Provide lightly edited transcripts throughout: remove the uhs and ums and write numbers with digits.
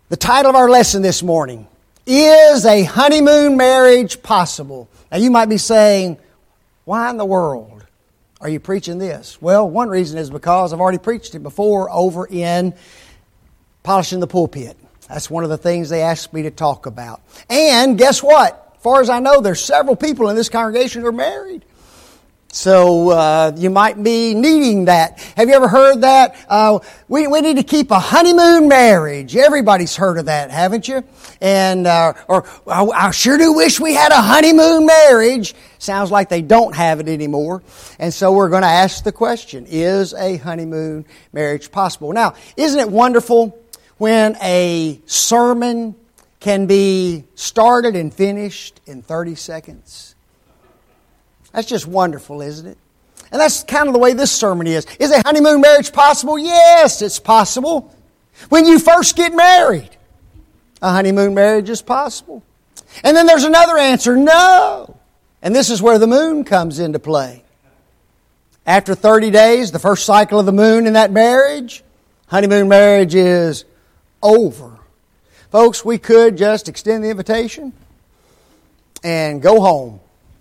The title of our lesson this morning, Is a Honeymoon Marriage Possible? Now you might be saying, why in the world are you preaching this? Well, one reason is because I've already preached it before over in Polishing the Pulpit. That's one of the things they asked me to talk about. And guess what? As far as I know, there's several people in this congregation who are married. So you might be needing that. Have you ever heard that? We need to keep a honeymoon marriage. Everybody's heard of that, haven't you? And or I sure do wish we had a honeymoon marriage. Sounds like they don't have it anymore. And so we're going to ask the question, is a honeymoon marriage possible? Now, isn't it wonderful when a sermon can be started and finished in 30 seconds? That's just wonderful, isn't it? And that's kind of the way this sermon is. Is a honeymoon marriage possible? Yes, it's possible. When you first get married, a honeymoon marriage is possible. And then there's another answer, no. And this is where the moon comes into play. After 30 days, the first cycle of the moon in that marriage, honeymoon marriage is over. Folks, we could just extend the invitation and go home.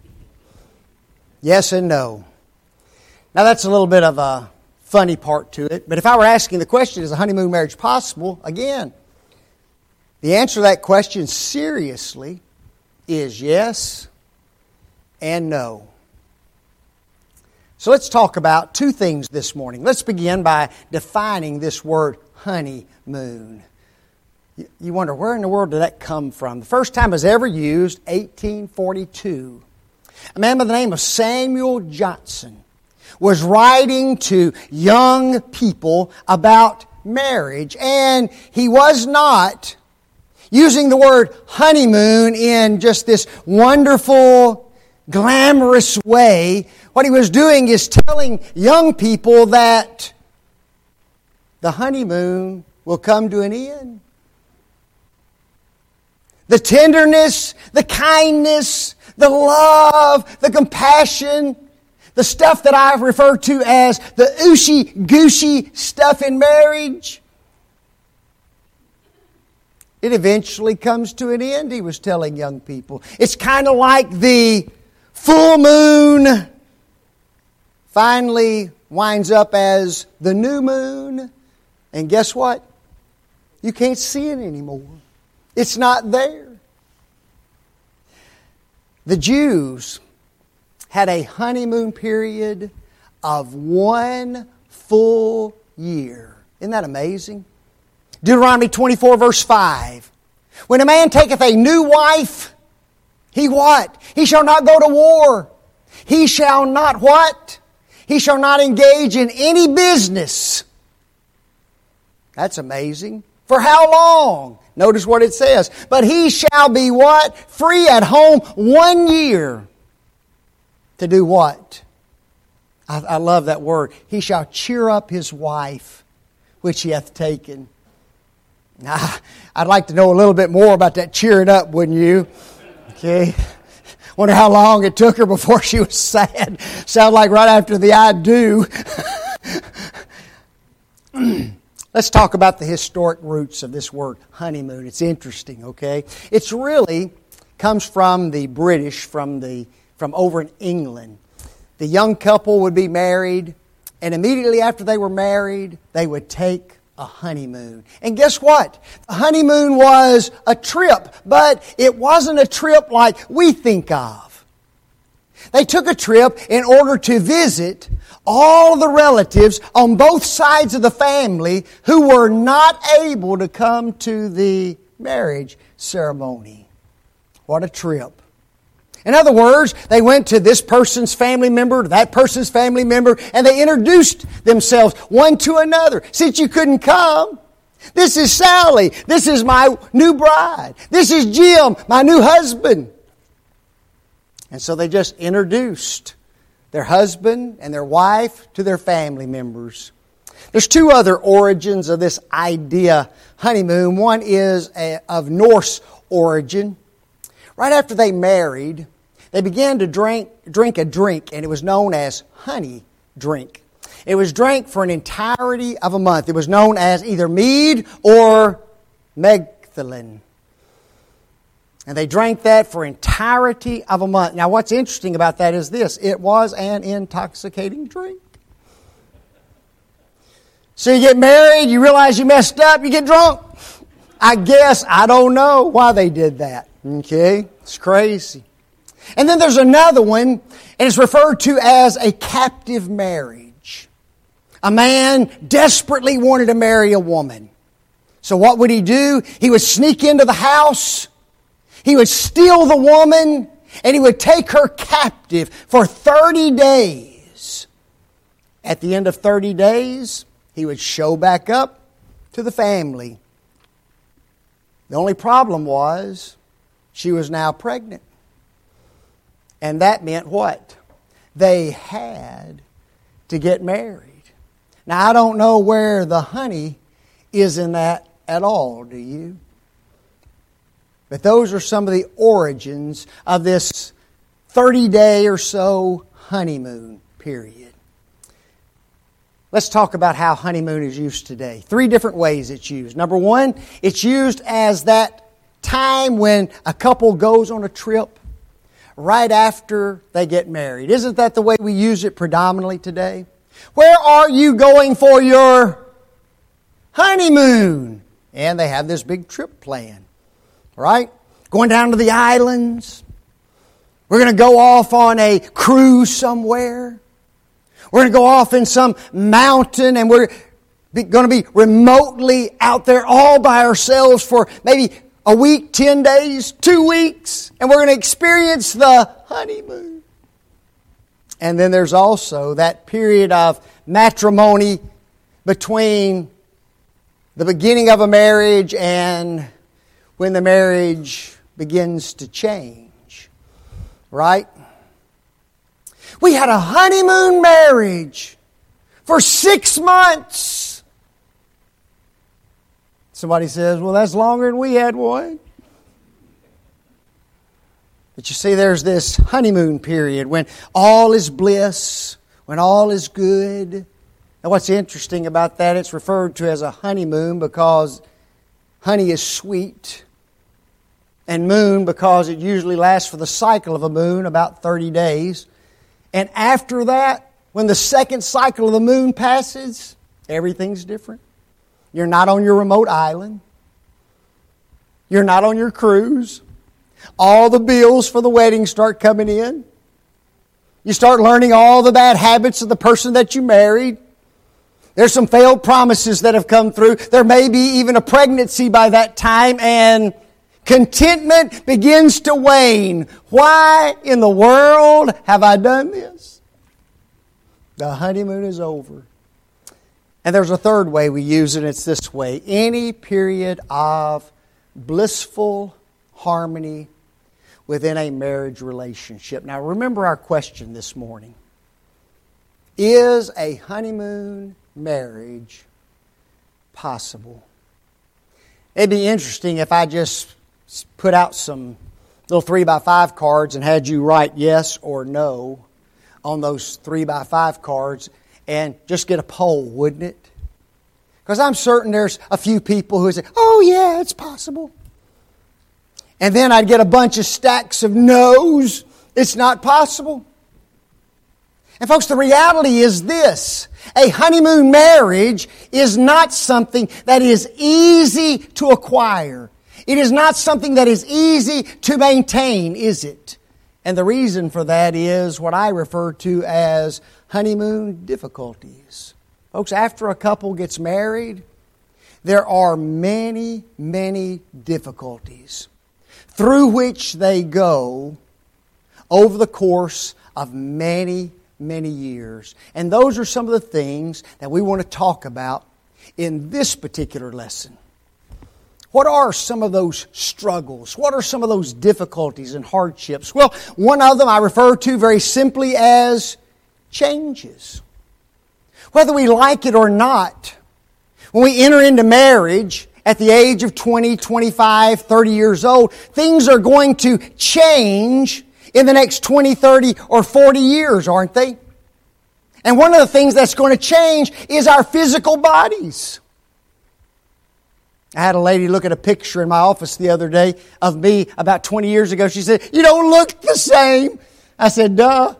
Yes and no. Now that's a little bit of a funny part to it. But if I were asking the question, is a honeymoon marriage possible? Again, the answer to that question seriously is yes and no. So let's talk about two things this morning. Let's begin by defining this word honeymoon. You wonder, where in the world did that come from? The first time it was ever used, 1842. A man by the name of Samuel Johnson was writing to young people about marriage, and he was not using the word honeymoon in just this wonderful, glamorous way. What he was doing is telling young people that the honeymoon will come to an end. The tenderness, the kindness, the love, the compassion, the stuff that I've referred to as the ooshy-gooshy stuff in marriage, it eventually comes to an end, he was telling young people. It's kind of like the full moon finally winds up as the new moon, and guess what? You can't see it anymore. It's not there. The Jews had a honeymoon period of 1 full year. Isn't that amazing? Deuteronomy 24 verse 5. When a man taketh a new wife, he what? He shall not go to war. He shall not what? He shall not engage in any business. That's amazing. For how long? Notice what it says. But he shall be what? Free at home 1 year. To do what? I love that word. He shall cheer up his wife, which he hath taken. Now, I'd like to know a little bit more about that cheering up, wouldn't you? Okay. Wonder how long it took her before she was sad. Sound like right after the I do. Let's talk about the historic roots of this word honeymoon. It's interesting, okay? It's really comes from the British, from over in England. The young couple would be married, and immediately after they were married, they would take a honeymoon. And guess what? The honeymoon was a trip, but it wasn't a trip like we think of. They took a trip in order to visit all the relatives on both sides of the family who were not able to come to the marriage ceremony. What a trip. In other words, they went to this person's family member, to that person's family member, and they introduced themselves one to another. Since you couldn't come, this is Sally. This is my new bride. This is Jim, my new husband. And so they just introduced their husband and their wife to their family members. There's two other origins of this idea, honeymoon. One is of Norse origin. Right after they married, they began to drink a drink, and it was known as honey drink. It was drank for an entirety of a month. It was known as either mead or meg ethylene. And they drank that for entirety of a month. Now what's interesting about that is this. It was an intoxicating drink. So you get married, you realize you messed up, you get drunk. I don't know why they did that. Okay? It's crazy. And then there's another one, and it's referred to as a captive marriage. A man desperately wanted to marry a woman. So what would he do? He would sneak into the house, he would steal the woman, and he would take her captive for 30 days. At the end of 30 days, he would show back up to the family. The only problem was she was now pregnant. And that meant what? They had to get married. Now, I don't know where the honey is in that at all, do you? But those are some of the origins of this 30-day or so honeymoon period. Let's talk about how honeymoon is used today. 3 different ways it's used. Number 1, it's used as that time when a couple goes on a trip right after they get married. Isn't that the way we use it predominantly today? Where are you going for your honeymoon? And they have this big trip plan, right? Going down to the islands. We're going to go off on a cruise somewhere. We're going to go off in some mountain, and we're going to be remotely out there all by ourselves for maybe a week, 10 days, 2 weeks, and we're going to experience the honeymoon. And then there's also that period of matrimony between the beginning of a marriage and when the marriage begins to change, right? We had a honeymoon marriage for 6 months. Somebody says, well, that's longer than we had one. But you see, there's this honeymoon period when all is bliss, when all is good. And what's interesting about that, it's referred to as a honeymoon because honey is sweet. And moon because it usually lasts for the cycle of a moon, about 30 days. And after that, when the second cycle of the moon passes, everything's different. You're not on your remote island. You're not on your cruise. All the bills for the wedding start coming in. You start learning all the bad habits of the person that you married. There's some failed promises that have come through. There may be even a pregnancy by that time, and contentment begins to wane. Why in the world have I done this? The honeymoon is over. And there's a third way we use it, and it's this way. Any period of blissful harmony within a marriage relationship. Now remember our question this morning. Is a honeymoon marriage possible? It'd be interesting if I just put out some little 3x5 cards and had you write yes or no on those 3x5 cards and just get a poll, wouldn't it? Because I'm certain there's a few people who say, oh yeah, it's possible. And then I'd get a bunch of stacks of no's. It's not possible. And folks, the reality is this. A honeymoon marriage is not something that is easy to acquire. It is not something that is easy to maintain, is it? And the reason for that is what I refer to as honeymoon difficulties. Folks, after a couple gets married, there are many, many difficulties through which they go over the course of many, many years. And those are some of the things that we want to talk about in this particular lesson. What are some of those struggles? What are some of those difficulties and hardships? Well, one of them I refer to very simply as changes. Whether we like it or not, when we enter into marriage at the age of 20, 25, 30 years old, things are going to change in the next 20, 30, or 40 years, aren't they? And one of the things that's going to change is our physical bodies. I had a lady look at a picture in my office the other day of me about 20 years ago. She said, "You don't look the same." I said, "Duh.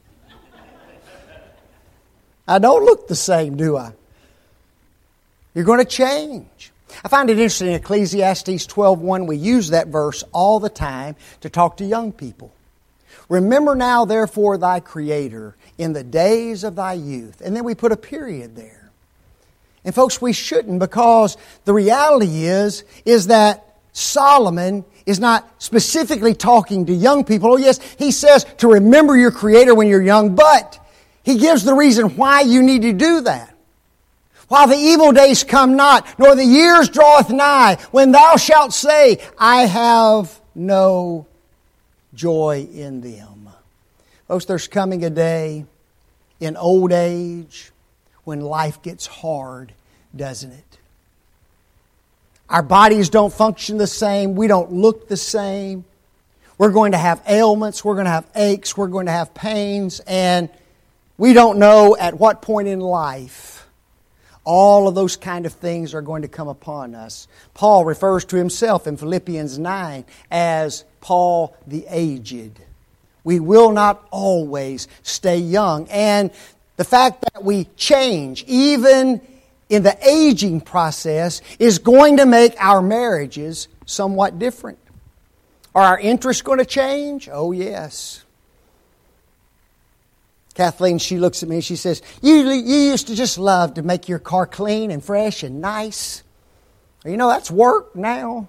I don't look the same, do I?" You're going to change. I find it interesting in Ecclesiastes 12:1, we use that verse all the time to talk to young people. "Remember now, therefore, thy Creator in the days of thy youth." And then we put a period there. And folks, we shouldn't, because the reality is that Solomon is not specifically talking to young people. Oh yes, he says to remember your Creator when you're young, but he gives the reason why you need to do that. "While the evil days come not, nor the years draweth nigh, when thou shalt say, I have no joy in them." Folks, there's coming a day in old age when life gets hard, doesn't it? Our bodies don't function the same. We don't look the same. We're going to have ailments. We're going to have aches. We're going to have pains. And we don't know at what point in life all of those kind of things are going to come upon us. Paul refers to himself in Philippians 9 as Paul the aged. We will not always stay young. And the fact that we change, even in the aging process, is going to make our marriages somewhat different. Are our interests going to change? Oh, yes. Kathleen, she looks at me and she says, you used to just love to make your car clean and fresh and nice. You know, that's work now.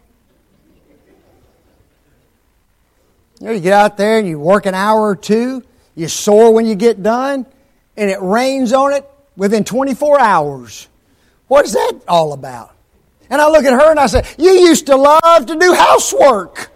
You know, you get out there and you work an hour or two, you're sore when you get done, and it rains on it within 24 hours. What is that all about? And I look at her and I say, you used to love to do housework.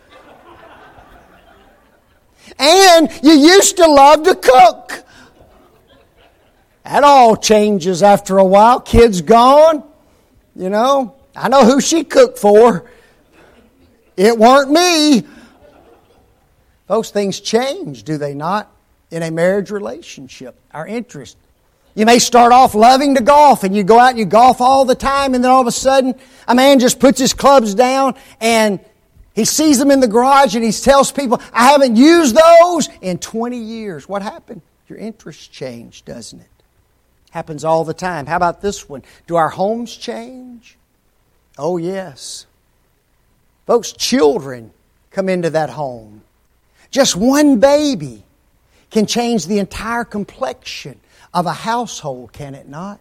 And you used to love to cook. That all changes after a while. Kids gone. You know, I know who she cooked for. It weren't me. Those things change, do they not? In a marriage relationship, our interest. You may start off loving to golf and you go out and you golf all the time, and then all of a sudden a man just puts his clubs down and he sees them in the garage and he tells people, I haven't used those in 20 years. What happened? Your interest changed, doesn't it? Happens all the time. How about this one? Do our homes change? Oh, yes. Folks, children come into that home. Just one baby can change the entire complexion of a household, can it not?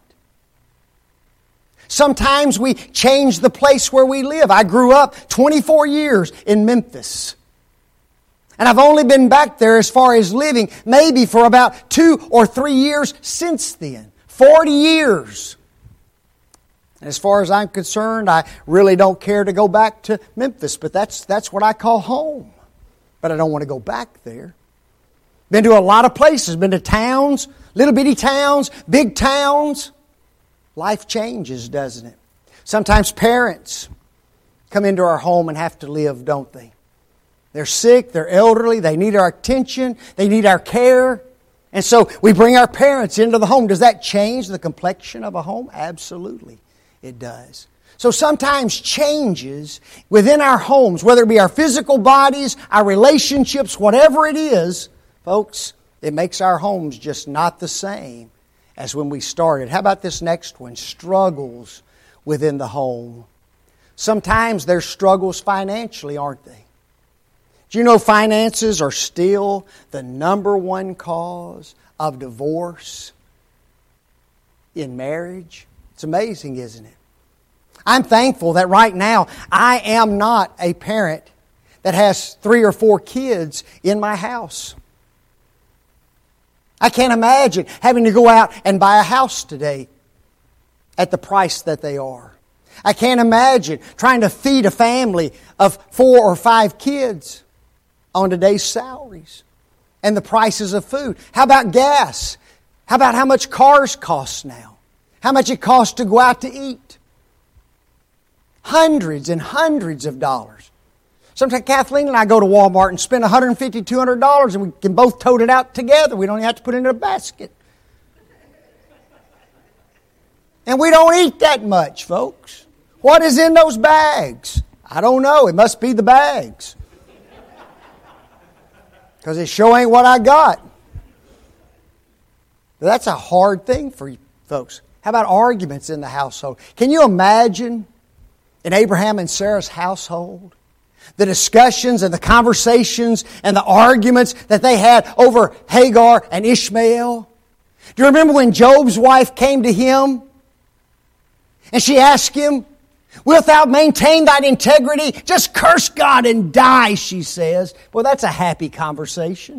Sometimes we change the place where we live. I grew up 24 years in Memphis. And I've only been back there as far as living maybe for about 2 or 3 years since then. 40 years. And as far as I'm concerned, I really don't care to go back to Memphis, but that's what I call home. But I don't want to go back there. Been to a lot of places. Been to towns, little bitty towns, big towns. Life changes, doesn't it? Sometimes parents come into our home and have to live, don't they? They're sick, they're elderly, they need our attention, they need our care. And so we bring our parents into the home. Does that change the complexion of a home? Absolutely, it does. So sometimes changes within our homes, whether it be our physical bodies, our relationships, whatever it is, folks, it makes our homes just not the same as when we started. How about this next one? Struggles within the home. Sometimes there's struggles financially, aren't they? Do you know finances are still the number one cause of divorce in marriage? It's amazing, isn't it? I'm thankful that right now I am not a parent that has 3 or 4 kids in my house. I can't imagine having to go out and buy a house today at the price that they are. I can't imagine trying to feed a family of 4 or 5 kids on today's salaries and the prices of food. How about gas? How about how much cars cost now? How much it costs to go out to eat? Hundreds and hundreds of dollars. Sometimes Kathleen and I go to Walmart and spend $150, $200 and we can both tote it out together. We don't even have to put it in a basket. And we don't eat that much, folks. What is in those bags? I don't know. It must be the bags. Because it sure ain't what I got. But that's a hard thing for you folks. How about arguments in the household? Can you imagine in Abraham and Sarah's household the discussions and the conversations and the arguments that they had over Hagar and Ishmael? Do you remember when Job's wife came to him and she asked him, "Wilt thou maintain thine integrity? Just curse God and die," she says. Well, that's a happy conversation.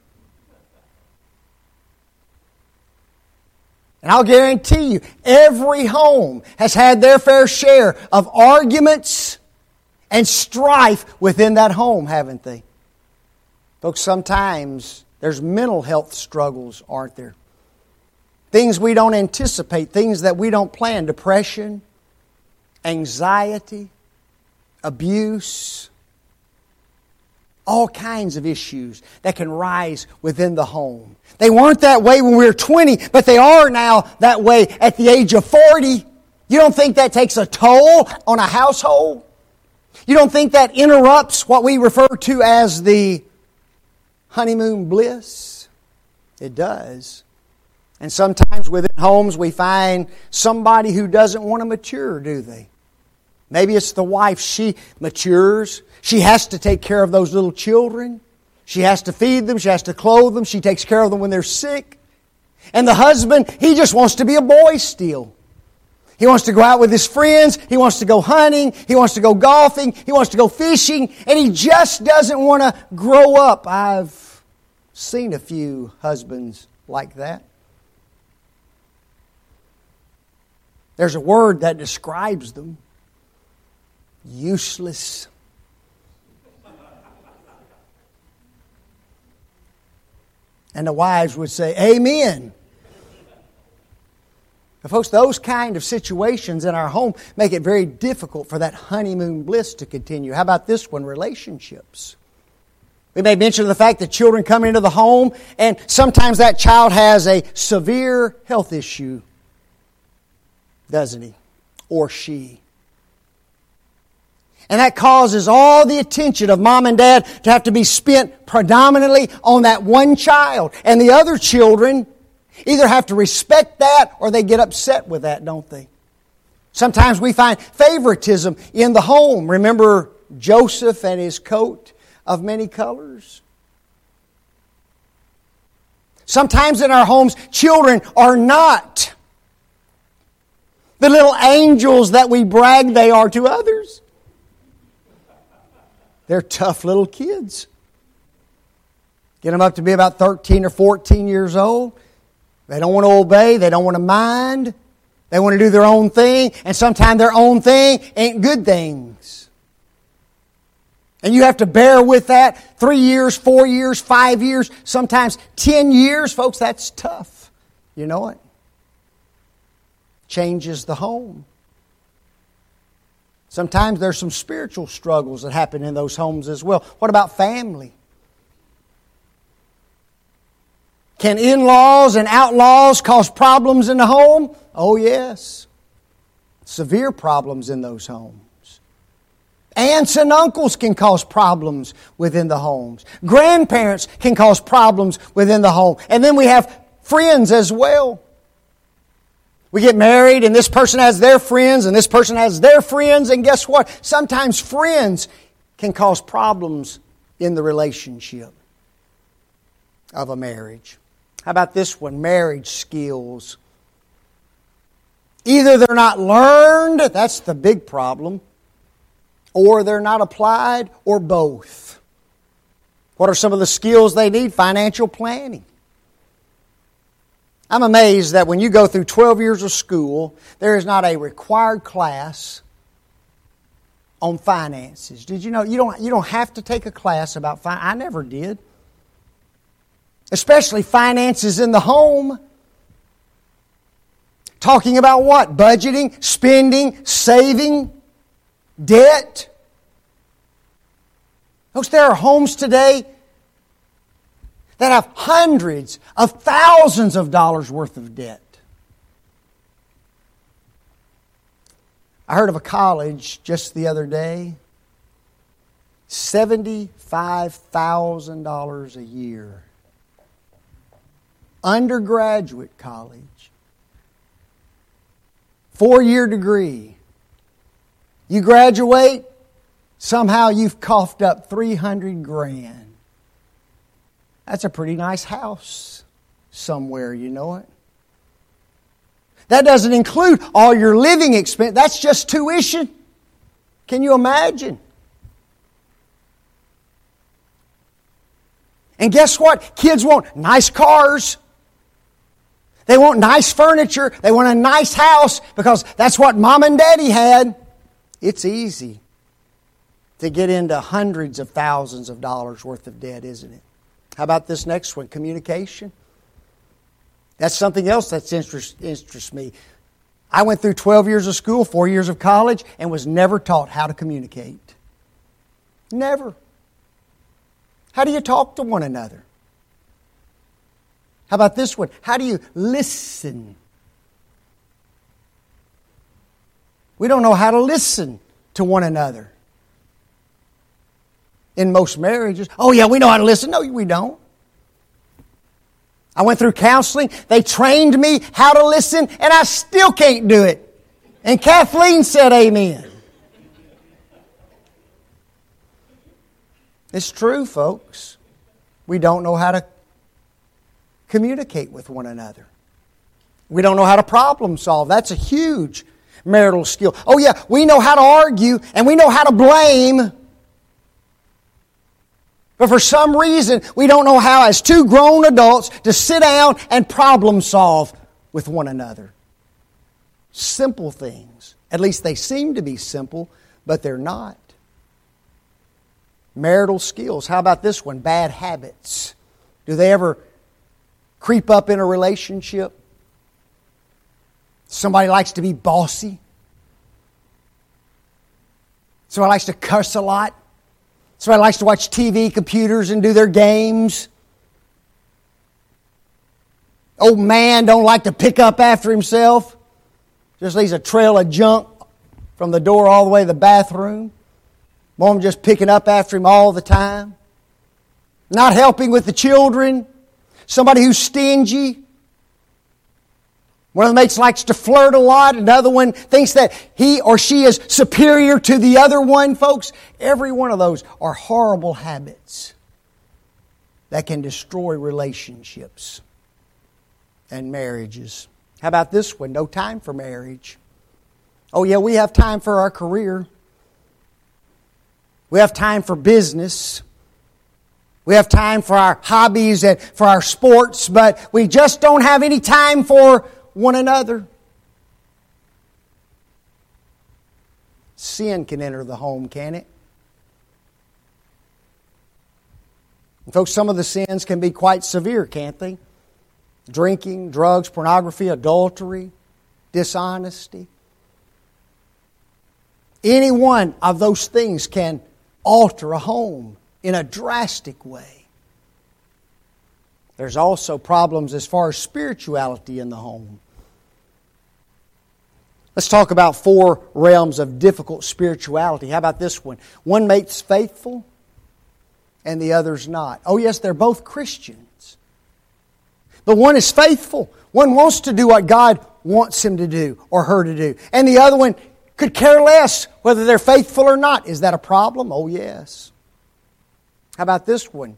And I'll guarantee you, every home has had their fair share of arguments and strife within that home, haven't they? Folks, sometimes there's mental health struggles, aren't there? Things we don't anticipate, things that we don't plan. Depression, anxiety, abuse, all kinds of issues that can rise within the home. They weren't that way when we were 20, but they are now that way at the age of 40. You don't think that takes a toll on a household? You don't think that interrupts what we refer to as the honeymoon bliss? It does. And sometimes within homes we find somebody who doesn't want to mature, do they? Maybe it's the wife. She matures. She has to take care of those little children. She has to feed them. She has to clothe them. She takes care of them when they're sick. And the husband, he just wants to be a boy still. He wants to go out with his friends. He wants to go hunting. He wants to go golfing. He wants to go fishing. And he just doesn't want to grow up. I've seen a few husbands like that. There's a word that describes them. Useless. And the wives would say, "Amen." But folks, those kind of situations in our home make it very difficult for that honeymoon bliss to continue. How about this one? Relationships. We may mention the fact that children come into the home and sometimes that child has a severe health issue, doesn't he? Or she. And that causes all the attention of mom and dad to have to be spent predominantly on that one child. And the other children either have to respect that or they get upset with that, don't they? Sometimes we find favoritism in the home. Remember Joseph and his coat of many colors? Sometimes in our homes, children are not the little angels that we brag they are to others. They're tough little kids. Get them up to be about 13 or 14 years old. They don't want to obey. They don't want to mind. They want to do their own thing. And sometimes their own thing ain't good things. And you have to bear with that 3 years, 4 years, 5 years, sometimes 10 years. Folks, that's tough. You know it. Changes the home. Sometimes there's some spiritual struggles that happen in those homes as well. What about family? Can in-laws and outlaws cause problems in the home? Oh, yes. Severe problems in those homes. Aunts and uncles can cause problems within the homes. Grandparents can cause problems within the home. And then we have friends as well. We get married and this person has their friends and this person has their friends. And guess what? Sometimes friends can cause problems in the relationship of a marriage. How about this one? Marriage skills. Either they're not learned, that's the big problem, or they're not applied, or both. What are some of the skills they need? Financial planning. I'm amazed that when you go through 12 years of school, there is not a required class on finances. Did you know you don't have to take a class about finance? I never did. Especially finances in the home. Talking about what? Budgeting, spending, saving, debt. Folks, there are homes today that have hundreds of thousands of dollars worth of debt. I heard of a college just the other day, $75,000 a year. Undergraduate college. 4-year degree. You graduate, somehow you've coughed up $300,000. That's a pretty nice house somewhere, you know it. That doesn't include all your living expense. That's just tuition. Can you imagine? And guess what? Kids want nice cars. They want nice furniture. They want a nice house because that's what mom and daddy had. It's easy to get into hundreds of thousands of dollars worth of debt, isn't it? How about this next one? Communication. That's something else that interests me. I went through 12 years of school, 4 years of college, and was never taught how to communicate. Never. How do you talk to one another? How about this one? How do you listen? We don't know how to listen to one another. In most marriages, oh yeah, we know how to listen. No, we don't. I went through counseling. They trained me how to listen, and I still can't do it. And Kathleen said amen. It's true, folks. We don't know how to communicate with one another. We don't know how to problem solve. That's a huge marital skill. Oh yeah, we know how to argue, and we know how to blame. But for some reason, we don't know how, as two grown adults, to sit down and problem solve with one another. Simple things. At least they seem to be simple, but they're not. Marital skills. How about this one? Bad habits. Do they ever creep up in a relationship? Somebody likes to be bossy. Somebody likes to cuss a lot. Somebody likes to watch TV, computers, and do their games. Old man don't like to pick up after himself. Just leaves a trail of junk from the door all the way to the bathroom. Mom just picking up after him all the time. Not helping with the children. Somebody who's stingy. One of the mates likes to flirt a lot. Another one thinks that he or she is superior to the other one. Folks, every one of those are horrible habits that can destroy relationships and marriages. How about this one? No time for marriage. Oh yeah, we have time for our career. We have time for business. We have time for our hobbies and for our sports, but we just don't have any time for one another. Sin can enter the home, can it? And folks, some of the sins can be quite severe, can't they? Drinking, drugs, pornography, adultery, dishonesty. Any one of those things can alter a home in a drastic way. There's also problems as far as spirituality in the home. Let's talk about 4 realms of difficult spirituality. How about this one? One mate's faithful and the other's not. Oh yes, they're both Christians. But one is faithful. One wants to do what God wants him to do or her to do. And the other one could care less whether they're faithful or not. Is that a problem? Oh yes. How about this one?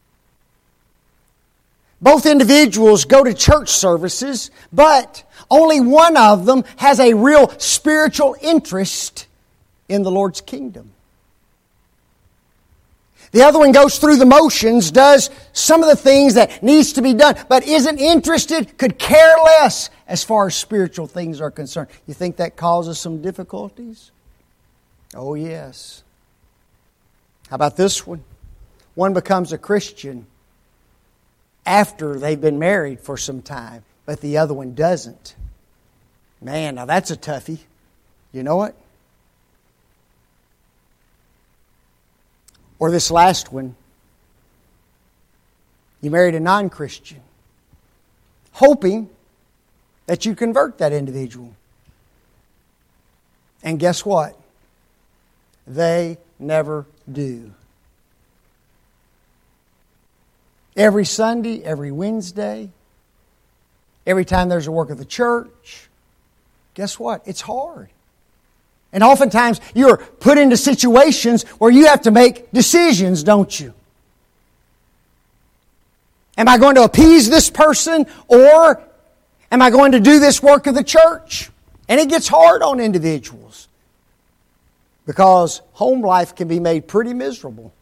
Both individuals go to church services, but only one of them has a real spiritual interest in the Lord's kingdom. The other one goes through the motions, does some of the things that needs to be done, but isn't interested, could care less as far as spiritual things are concerned. You think that causes some difficulties? Oh yes. How about this one? One becomes a Christian after they've been married for some time, but the other one doesn't. Man, now that's a toughie. You know what? Or this last one. You married a non-Christian, hoping that you convert that individual. And guess what? They never do. Every Sunday, every Wednesday, every time there's a work of the church, guess what? It's hard. And oftentimes you're put into situations where you have to make decisions, don't you? Am I going to appease this person, or am I going to do this work of the church? And it gets hard on individuals because home life can be made pretty miserable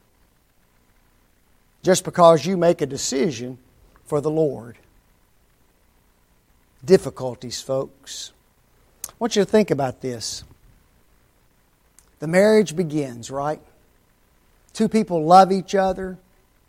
just because you make a decision for the Lord. Difficulties, folks. I want you to think about this. The marriage begins, right? Two people love each other.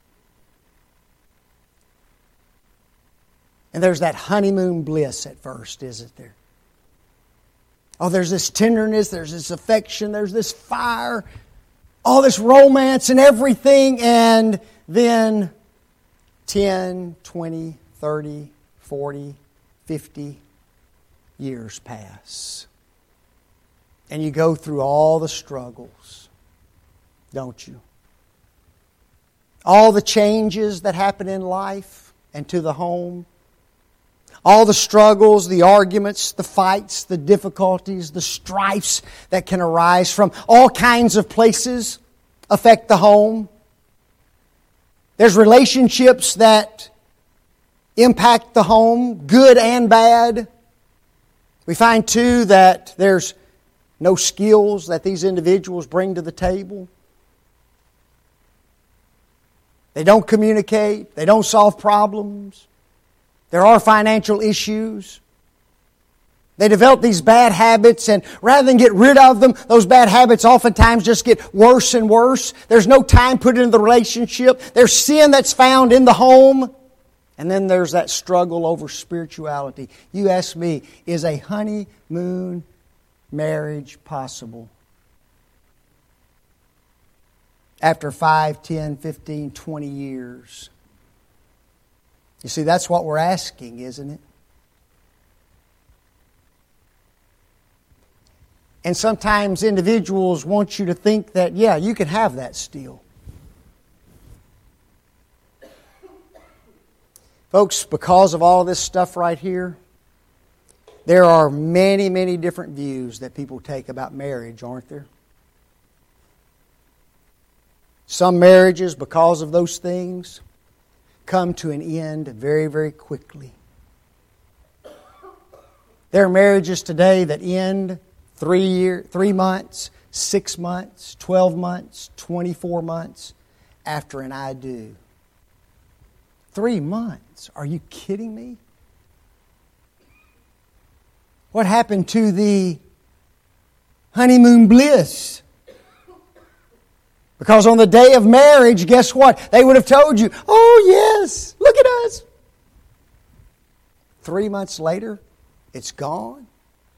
And there's that honeymoon bliss at first, isn't there? Oh, there's this tenderness, there's this affection, there's this fire, all this romance and everything. And then 10, 20, 30, 40, 50 years pass. And you go through all the struggles, don't you? All the changes that happen in life and to the home. All the struggles, the arguments, the fights, the difficulties, the strifes that can arise from all kinds of places affect the home. There's relationships that impact the home, good and bad. We find, too, that there's no skills that these individuals bring to the table. They don't communicate. They don't solve problems. There are financial issues. They develop these bad habits, and rather than get rid of them, those bad habits oftentimes just get worse and worse. There's no time put into the relationship. There's sin that's found in the home. And then there's that struggle over spirituality. You ask me, is a honeymoon marriage possible? After 5, 10, 15, 20 years. You see, that's what we're asking, isn't it? And sometimes individuals want you to think that, yeah, you can have that still. Folks, because of all this stuff right here, there are many, many different views that people take about marriage, aren't there? Some marriages, because of those things, come to an end very, very quickly. There are marriages today that end 3 months, 6 months, 12 months, 24 months after an I do. 3 months? Are you kidding me? What happened to the honeymoon bliss? Because on the day of marriage, guess what? They would have told you, oh yes, look at us. 3 months later, it's gone.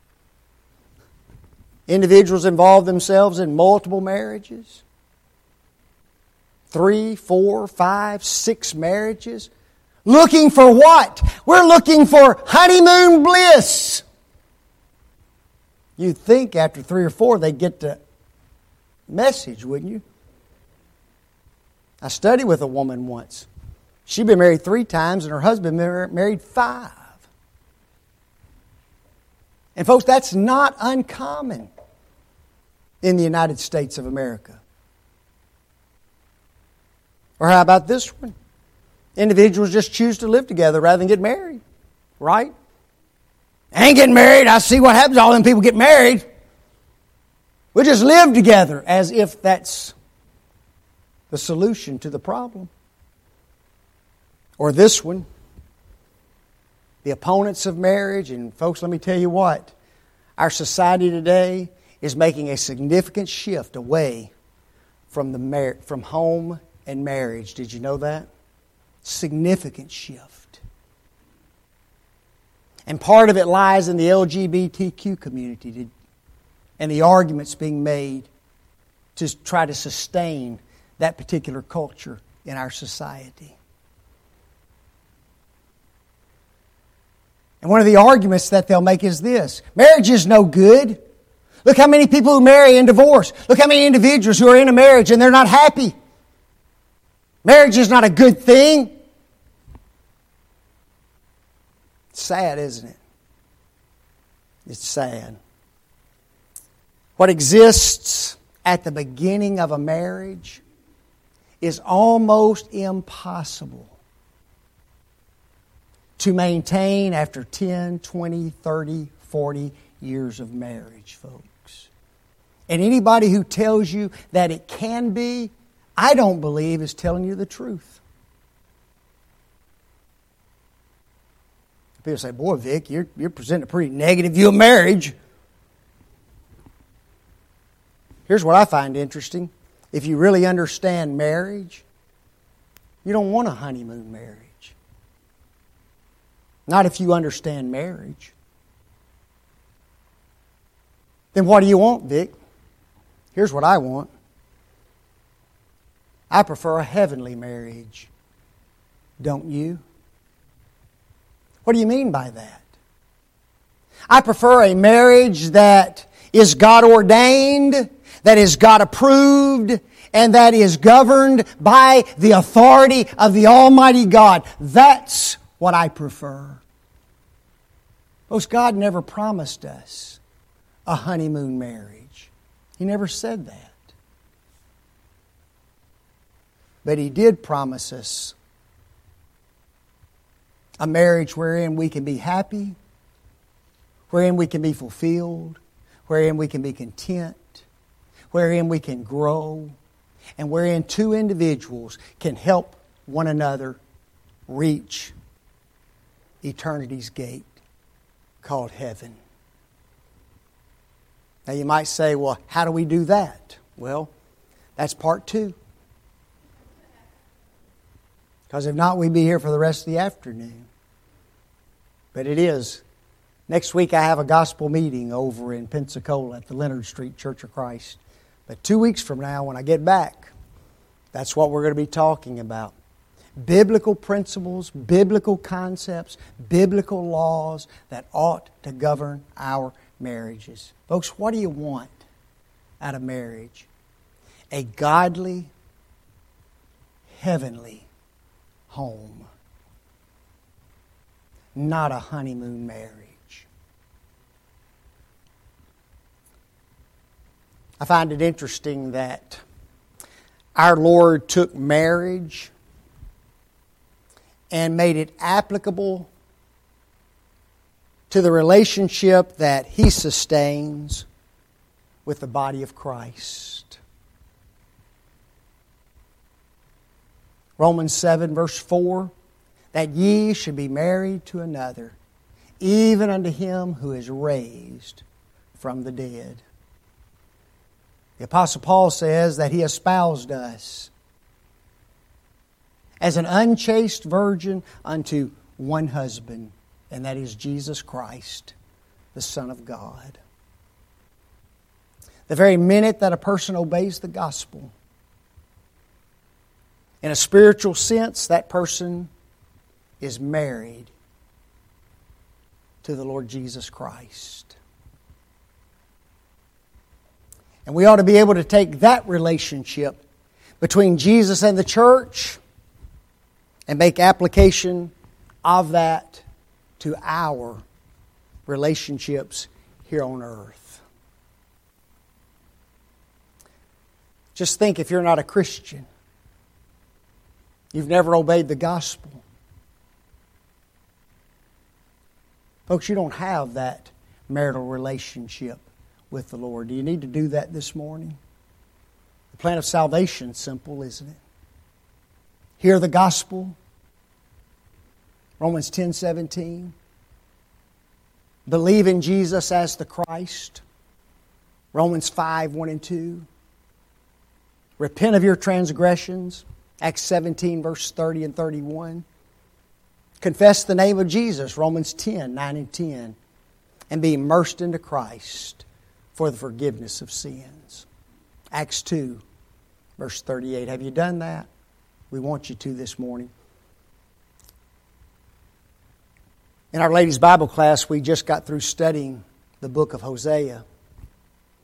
Individuals involve themselves in multiple marriages. 3, 4, 5, 6 marriages. Looking for what? We're looking for honeymoon bliss. You'd think after 3 or 4 they'd get the message, wouldn't you? I studied with a woman once. She'd been married 3 times and her husband married 5. And folks, that's not uncommon in the United States of America. Or how about this one? Individuals just choose to live together rather than get married. Right? I ain't getting married. I see what happens. All them people get married. We just live together as if that's the solution to the problem. Or this one, the opponents of marriage. And folks, let me tell you what. Our society today is making a significant shift away from from home and marriage. Did you know that? Significant shift. And part of it lies in the LGBTQ community and the arguments being made to try to sustain that particular culture in our society. And one of the arguments that they'll make is this: marriage is no good. Look how many people who marry and divorce. Look how many individuals who are in a marriage and they're not happy. Marriage is not a good thing. It's sad, isn't it? It's sad. What exists at the beginning of a marriage is almost impossible to maintain after 10, 20, 30, 40 years of marriage, folks. And anybody who tells you that it can be, I don't believe is telling you the truth. People say, boy, Vic, you're presenting a pretty negative view of marriage. Here's what I find interesting. If you really understand marriage, you don't want a honeymoon marriage. Not if you understand marriage. Then what do you want, Vic? Here's what I want. I prefer a heavenly marriage. Don't you? What do you mean by that? I prefer a marriage that is God ordained, that is God approved, and that is governed by the authority of the Almighty God. That's what I prefer. Folks, God never promised us a honeymoon marriage. He never said that. But He did promise us a marriage wherein we can be happy, wherein we can be fulfilled, wherein we can be content, wherein we can grow, and wherein two individuals can help one another reach eternity's gate called heaven. Now you might say, well, how do we do that? Well, that's part 2. Because if not, we'd be here for the rest of the afternoon. But it is. Next week I have a gospel meeting over in Pensacola at the Leonard Street Church of Christ. But 2 weeks from now, when I get back, that's what we're going to be talking about. Biblical principles, biblical concepts, biblical laws that ought to govern our marriages. Folks, what do you want out of marriage? A godly, heavenly home. Not a honeymoon marriage. I find it interesting that our Lord took marriage and made it applicable to the relationship that He sustains with the body of Christ. Romans 7 verse 4, that ye should be married to another, even unto him who is raised from the dead. The Apostle Paul says that he espoused us as an unchaste virgin unto one husband, and that is Jesus Christ, the Son of God. The very minute that a person obeys the gospel, in a spiritual sense, that person is married to the Lord Jesus Christ. And we ought to be able to take that relationship between Jesus and the church and make application of that to our relationships here on earth. Just think, if you're not a Christian, you've never obeyed the gospel, folks, you don't have that marital relationship with the Lord. Do you need to do that this morning? The plan of salvation is simple, isn't it? Hear the gospel. Romans 10:17. Believe in Jesus as the Christ. Romans 5:1 and 2. Repent of your transgressions. Acts 17 verse 30 and 31. Confess the name of Jesus, Romans 10:9 and 10, and be immersed into Christ for the forgiveness of sins. Acts 2, verse 38. Have you done that? We want you to this morning. In our ladies' Bible class, we just got through studying the book of Hosea.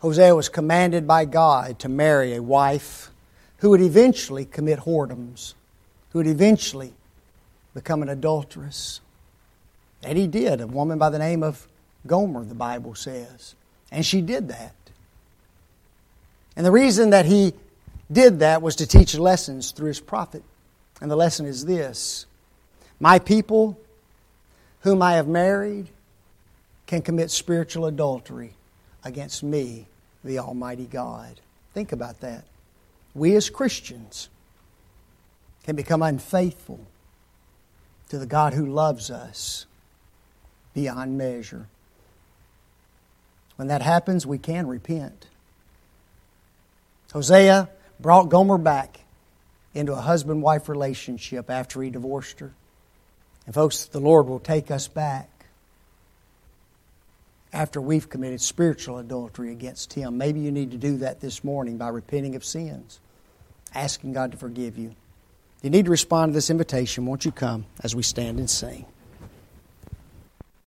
Hosea was commanded by God to marry a wife who would eventually commit whoredoms, who would eventually become an adulteress. And he did, a woman by the name of Gomer, the Bible says. And she did that. And the reason that he did that was to teach lessons through his prophet. And the lesson is this: my people whom I have married can commit spiritual adultery against me, the Almighty God. Think about that. We as Christians can become unfaithful to the God who loves us beyond measure. When that happens, we can repent. Hosea brought Gomer back into a husband-wife relationship after he divorced her. And folks, the Lord will take us back after we've committed spiritual adultery against Him. Maybe you need to do that this morning by repenting of sins, asking God to forgive you. You need to respond to this invitation. Won't you come as we stand and sing?